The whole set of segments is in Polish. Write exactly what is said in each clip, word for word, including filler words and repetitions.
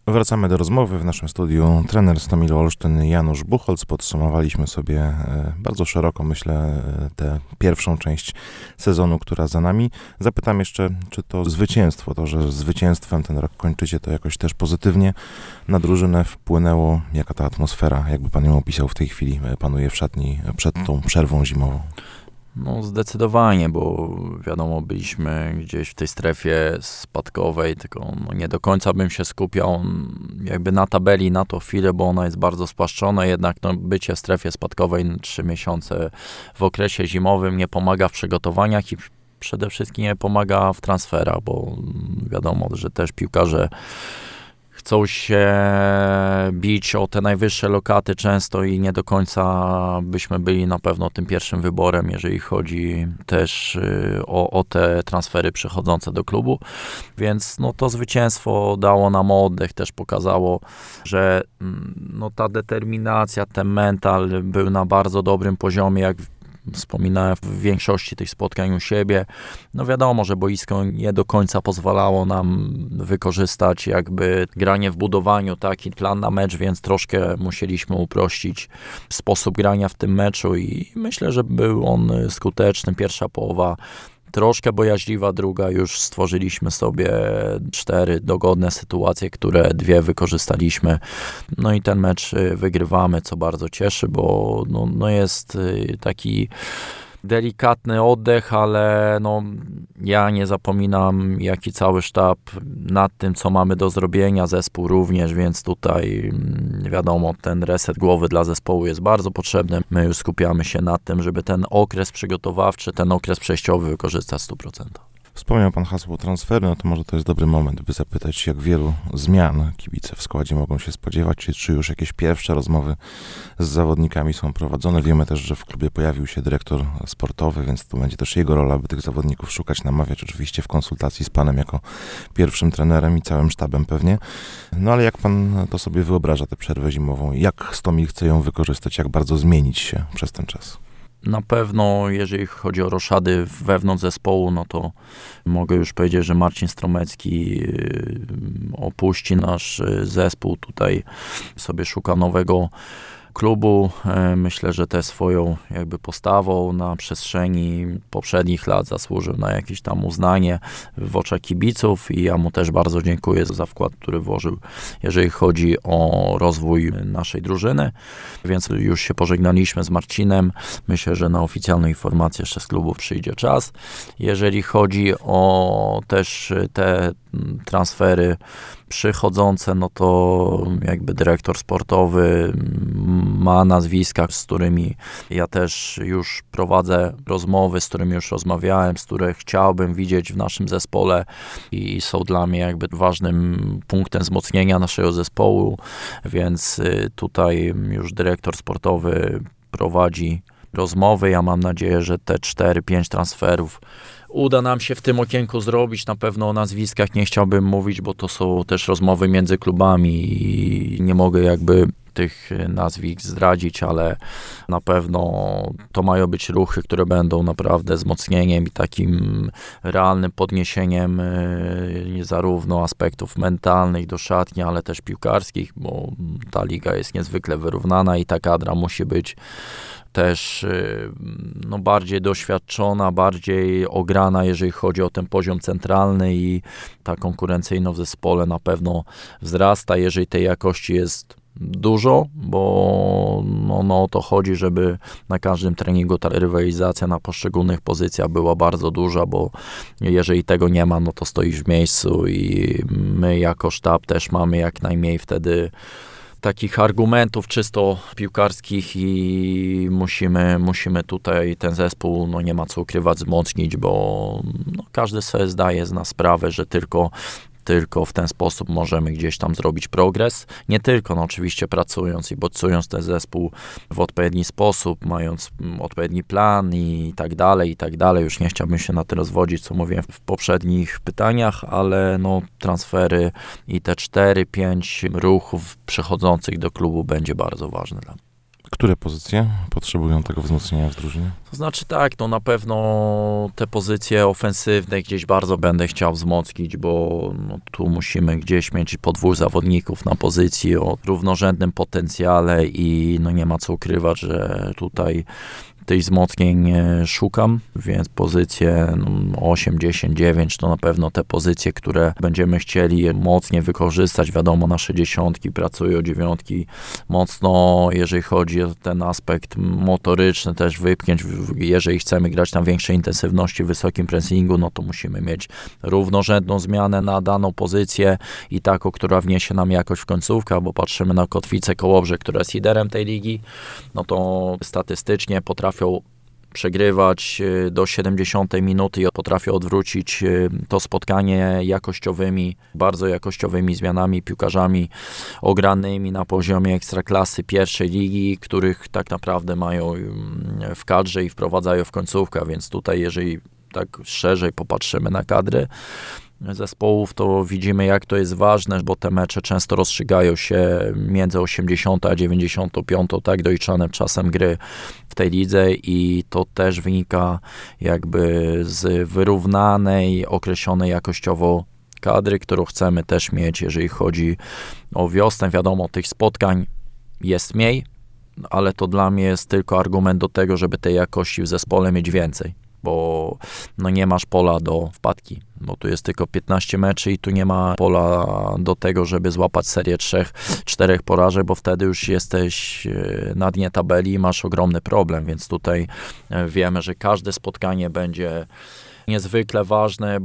Wracamy do rozmowy. W naszym studiu trener Stomilu Olsztyn Janusz Buchholz. Podsumowaliśmy sobie bardzo szeroko, myślę, tę pierwszą część sezonu, która za nami. Zapytam jeszcze, czy to zwycięstwo, to, że zwycięstwem ten rok kończycie, to jakoś też pozytywnie na drużynę wpłynęło? Jaka ta atmosfera, jakby pan ją opisał, w tej chwili panuje w szatni przed tą przerwą zimową? No zdecydowanie, bo wiadomo, byliśmy gdzieś w tej strefie spadkowej, tylko no nie do końca bym się skupiał jakby na tabeli na tą chwilę, bo ona jest bardzo spłaszczona, jednak no, bycie w strefie spadkowej trzy miesiące w okresie zimowym nie pomaga w przygotowaniach i przede wszystkim nie pomaga w transferach, bo wiadomo, że też piłkarze chcą się bić o te najwyższe lokaty często i nie do końca byśmy byli na pewno tym pierwszym wyborem, jeżeli chodzi też o, o te transfery przychodzące do klubu. Więc no, to zwycięstwo dało nam oddech, też pokazało, że no, ta determinacja, ten mental był na bardzo dobrym poziomie, jak wspominałem w większości tych spotkań u siebie. No wiadomo, że boisko nie do końca pozwalało nam wykorzystać jakby granie w budowaniu, taki plan na mecz, więc troszkę musieliśmy uprościć sposób grania w tym meczu i myślę, że był on skuteczny. Pierwsza połowa troszkę bojaźliwa, druga już stworzyliśmy sobie cztery dogodne sytuacje, które dwie wykorzystaliśmy. No i ten mecz wygrywamy, co bardzo cieszy, bo no, no jest taki delikatny oddech, ale no, ja nie zapominam, jak i cały sztab, nad tym, co mamy do zrobienia, zespół również, więc tutaj wiadomo, ten reset głowy dla zespołu jest bardzo potrzebny. My już skupiamy się na tym, żeby ten okres przygotowawczy, ten okres przejściowy wykorzystać w stu procentach. Wspomniał pan hasło transfery, no to może to jest dobry moment, by zapytać, jak wielu zmian kibice w składzie mogą się spodziewać, czy, czy już jakieś pierwsze rozmowy z zawodnikami są prowadzone. Wiemy też, że w klubie pojawił się dyrektor sportowy, więc to będzie też jego rola, by tych zawodników szukać, namawiać, oczywiście w konsultacji z panem jako pierwszym trenerem i całym sztabem pewnie. No ale jak pan to sobie wyobraża, tę przerwę zimową? Jak Stomil chce ją wykorzystać? Jak bardzo zmienić się przez ten czas? Na pewno, jeżeli chodzi o roszady wewnątrz zespołu, no to mogę już powiedzieć, że Marcin Stromecki opuści nasz zespół. Tutaj sobie szuka nowego klubu. Myślę, że tę swoją jakby postawą na przestrzeni poprzednich lat zasłużył na jakieś tam uznanie w oczach kibiców i ja mu też bardzo dziękuję za wkład, który włożył, jeżeli chodzi o rozwój naszej drużyny. Więc już się pożegnaliśmy z Marcinem. Myślę, że na oficjalną informację jeszcze z klubu przyjdzie czas. Jeżeli chodzi o też te transfery przychodzące, no to jakby dyrektor sportowy ma nazwiska, z którymi ja też już prowadzę rozmowy, z którymi już rozmawiałem, z których chciałbym widzieć w naszym zespole i są dla mnie jakby ważnym punktem wzmocnienia naszego zespołu, więc tutaj już dyrektor sportowy prowadzi rozmowy. Ja mam nadzieję, że te cztery pięć transferów uda nam się w tym okienku zrobić. Na pewno o nazwiskach nie chciałbym mówić, bo to są też rozmowy między klubami i nie mogę jakby tych nazwisk zdradzić, ale na pewno to mają być ruchy, które będą naprawdę wzmocnieniem i takim realnym podniesieniem zarówno aspektów mentalnych do szatni, ale też piłkarskich, bo ta liga jest niezwykle wyrównana i ta kadra musi być też no, bardziej doświadczona, bardziej ograna, jeżeli chodzi o ten poziom centralny i ta konkurencyjność w zespole na pewno wzrasta, jeżeli tej jakości jest dużo, bo no, no o to chodzi, żeby na każdym treningu ta rywalizacja na poszczególnych pozycjach była bardzo duża, bo jeżeli tego nie ma, no to stoisz w miejscu i my jako sztab też mamy jak najmniej wtedy takich argumentów czysto piłkarskich i musimy, musimy tutaj ten zespół, no nie ma co ukrywać, wzmocnić, bo no, każdy sobie zdaje z nas sprawę, że tylko Tylko w ten sposób możemy gdzieś tam zrobić progres. Nie tylko, no oczywiście pracując i bodźcując ten zespół w odpowiedni sposób, mając odpowiedni plan i tak dalej, i tak dalej. Już nie chciałbym się na tym rozwodzić, co mówiłem w poprzednich pytaniach, ale no transfery i te cztery pięć ruchów przychodzących do klubu będzie bardzo ważne dla mnie. Które pozycje potrzebują tego wzmocnienia w drużynie? To znaczy tak, no na pewno te pozycje ofensywne gdzieś bardzo będę chciał wzmocnić, bo no, tu musimy gdzieś mieć po dwóch zawodników na pozycji o równorzędnym potencjale i no nie ma co ukrywać, że tutaj tych wzmocnień szukam, więc pozycje no, osiem, dziesięć, dziewięć to na pewno te pozycje, które będziemy chcieli mocniej wykorzystać. Wiadomo, nasze dziesiątki pracują, dziewiątki mocno, jeżeli chodzi o ten aspekt motoryczny, też wypchnięć, jeżeli chcemy grać na większej intensywności, wysokim pressingu, no to musimy mieć równorzędną zmianę na daną pozycję i taką, która wniesie nam jakoś w końcówkę, bo patrzymy na Kotwicę Kołobrzeg, która jest liderem tej ligi, no to statystycznie potrafi potrafią przegrywać do siedemdziesiątej minuty i potrafią odwrócić to spotkanie jakościowymi, bardzo jakościowymi zmianami, piłkarzami ogranymi na poziomie ekstraklasy pierwszej ligi, których tak naprawdę mają w kadrze i wprowadzają w końcówkę, więc tutaj jeżeli tak szerzej popatrzymy na kadry zespołów, to widzimy, jak to jest ważne, bo te mecze często rozstrzygają się między osiemdziesiątą a dziewięćdziesiątą piątą, tak doliczanym czasem gry w tej lidze i to też wynika jakby z wyrównanej, określonej jakościowo kadry, którą chcemy też mieć, jeżeli chodzi o wiosnę. Wiadomo, tych spotkań jest mniej, ale to dla mnie jest tylko argument do tego, żeby tej jakości w zespole mieć więcej, bo no nie masz pola do wpadki, bo tu jest tylko piętnaście meczy i tu nie ma pola do tego, żeby złapać serię trzech, czterech porażek, bo wtedy już jesteś na dnie tabeli i masz ogromny problem, więc tutaj wiemy, że każde spotkanie będzie niezwykle ważne,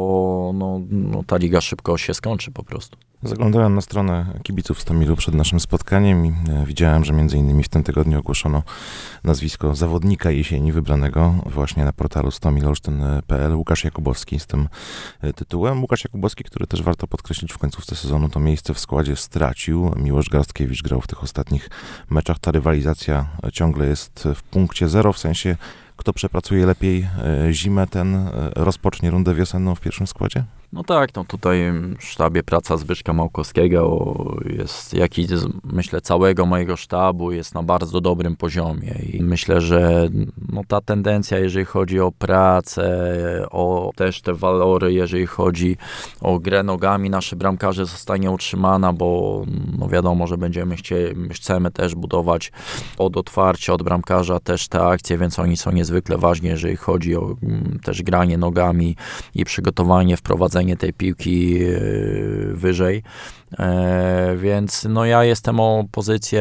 bo no, no, ta liga szybko się skończy po prostu. Zaglądałem na stronę kibiców Stomilu przed naszym spotkaniem i widziałem, że między innymi w tym tygodniu ogłoszono nazwisko zawodnika jesieni wybranego właśnie na portalu stomil olsztyn kropka p l, Łukasz Jakubowski z tym tytułem. Łukasz Jakubowski, który też warto podkreślić w końcówce sezonu to miejsce w składzie stracił. Miłosz Garstkiewicz grał w tych ostatnich meczach. Ta rywalizacja ciągle jest w punkcie zero, w sensie kto przepracuje lepiej zimę, ten rozpocznie rundę wiosenną w pierwszym składzie? No tak, no tutaj w sztabie praca Zbyszka Małkowskiego jest, jak i myślę całego mojego sztabu, jest na bardzo dobrym poziomie i myślę, że no ta tendencja, jeżeli chodzi o pracę, o też te walory, jeżeli chodzi o grę nogami, nasze bramkarze zostanie utrzymana, bo no wiadomo, że będziemy chcieli, chcemy też budować od otwarcia, od bramkarza też te akcje, więc oni są niezwykle ważni, jeżeli chodzi o też granie nogami i przygotowanie, wprowadzenie tej piłki wyżej, e, więc no ja jestem o pozycję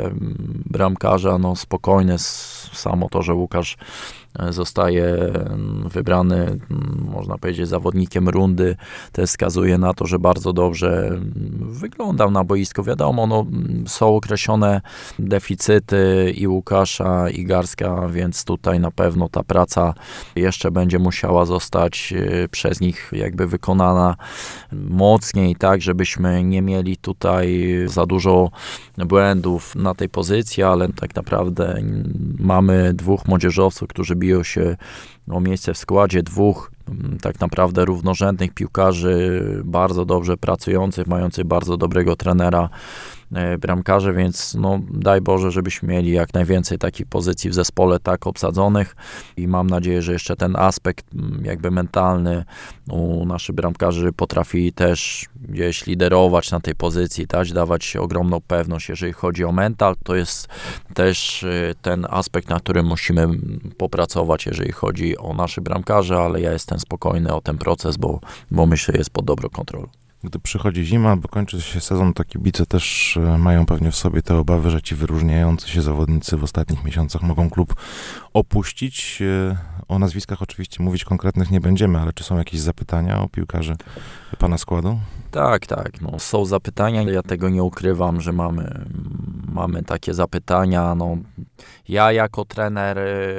bramkarza no spokojny, samo to, że Łukasz zostaje wybrany, można powiedzieć, zawodnikiem rundy, też wskazuje na to, że bardzo dobrze wyglądał na boisku. Wiadomo, no, są określone deficyty i Łukasza, i Garska, więc tutaj na pewno ta praca jeszcze będzie musiała zostać przez nich jakby wykonana mocniej, tak, żebyśmy nie mieli tutaj za dużo błędów na tej pozycji, ale tak naprawdę mamy dwóch młodzieżowców, którzy biją się o miejsce w składzie, dwóch tak naprawdę równorzędnych piłkarzy, bardzo dobrze pracujących, mających bardzo dobrego trenera, bramkarze, więc no daj Boże, żebyśmy mieli jak najwięcej takich pozycji w zespole tak obsadzonych i mam nadzieję, że jeszcze ten aspekt jakby mentalny u naszych bramkarzy potrafi też gdzieś liderować na tej pozycji, dać, dawać ogromną pewność, jeżeli chodzi o mental, to jest też ten aspekt, na którym musimy popracować, jeżeli chodzi o naszych bramkarzy, ale ja jestem spokojny o ten proces, bo, bo myślę, że jest pod dobrą kontrolą. Gdy przychodzi zima albo kończy się sezon, to kibice też mają pewnie w sobie te obawy, że ci wyróżniający się zawodnicy w ostatnich miesiącach mogą klub opuścić. O nazwiskach oczywiście mówić konkretnych nie będziemy, ale czy są jakieś zapytania o piłkarzy pana składu? Tak, tak. No, są zapytania, ja tego nie ukrywam, że mamy, mamy takie zapytania. No, ja jako trener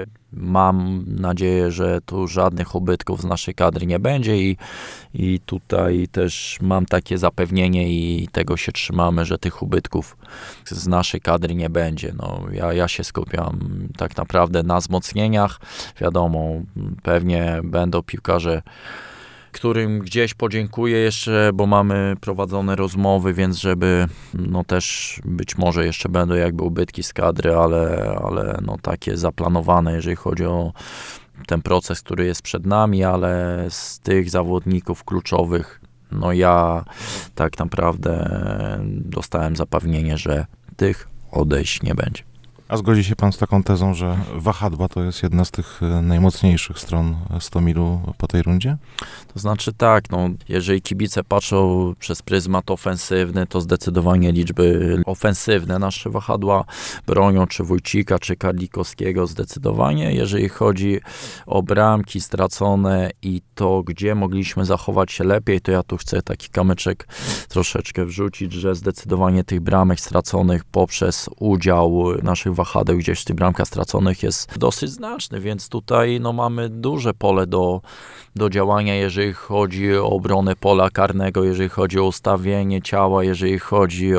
mam nadzieję, że tu żadnych ubytków z naszej kadry nie będzie i, i tutaj też mam takie zapewnienie i tego się trzymamy, że tych ubytków z naszej kadry nie będzie. No, ja, ja się skupiam tak naprawdę na wzmocnieniach. Wiadomo, pewnie będą piłkarze, którym gdzieś podziękuję jeszcze, bo mamy prowadzone rozmowy, więc żeby, no też być może jeszcze będą jakby ubytki z kadry, ale, ale no takie zaplanowane, jeżeli chodzi o ten proces, który jest przed nami, ale z tych zawodników kluczowych, no ja tak naprawdę dostałem zapewnienie, że tych odejść nie będzie. A zgodzi się pan z taką tezą, że wahadła to jest jedna z tych najmocniejszych stron Stomilu po tej rundzie? To znaczy tak, no, jeżeli kibice patrzą przez pryzmat ofensywny, to zdecydowanie liczby ofensywne nasze wahadła bronią, czy Wójcika, czy Karlikowskiego zdecydowanie. Jeżeli chodzi o bramki stracone i to, gdzie mogliśmy zachować się lepiej, to ja tu chcę taki kamyczek troszeczkę wrzucić, że zdecydowanie tych bramek straconych poprzez udział naszych wahadeł gdzieś w tych bramkach straconych jest dosyć znaczny, więc tutaj no, mamy duże pole do, do działania, jeżeli chodzi o obronę pola karnego, jeżeli chodzi o ustawienie ciała, jeżeli chodzi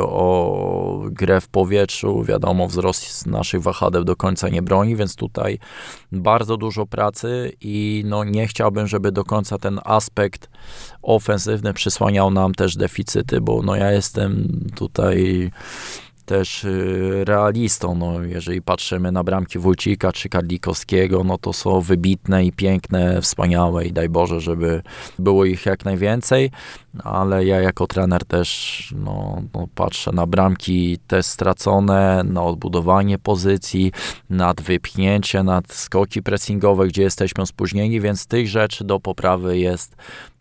o grę w powietrzu. Wiadomo, wzrost naszych wahadeł do końca nie broni, więc tutaj bardzo dużo pracy i no, nie chciałbym, żeby do końca ten aspekt ofensywny przysłaniał nam też deficyty, bo no, ja jestem tutaj też realistą, no, jeżeli patrzymy na bramki Wójcika czy Karlikowskiego, no to są wybitne i piękne, wspaniałe i daj Boże, żeby było ich jak najwięcej, ale ja jako trener też no, no, patrzę na bramki te stracone, na odbudowanie pozycji, nad wypchnięcie, nad skoki pressingowe, gdzie jesteśmy spóźnieni, więc tych rzeczy do poprawy jest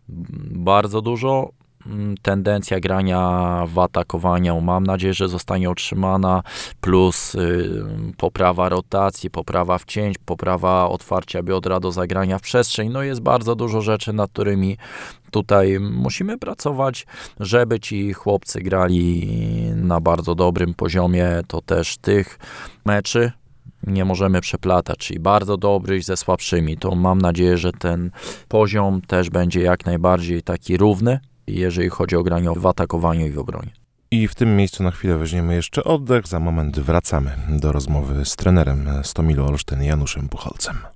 bardzo dużo. Tendencja grania w atakowaniu, mam nadzieję, że zostanie utrzymana, plus y, poprawa rotacji, poprawa wcięć, poprawa otwarcia biodra do zagrania w przestrzeń. No jest bardzo dużo rzeczy, nad którymi tutaj musimy pracować, żeby ci chłopcy grali na bardzo dobrym poziomie. To też tych meczy nie możemy przeplatać, czyli bardzo dobrych ze słabszymi. To mam nadzieję, że ten poziom też będzie jak najbardziej taki równy, jeżeli chodzi o granie w atakowaniu i w obronie. I w tym miejscu na chwilę weźmiemy jeszcze oddech, za moment wracamy do rozmowy z trenerem Stomilu Olsztyn Januszem Buchholzem.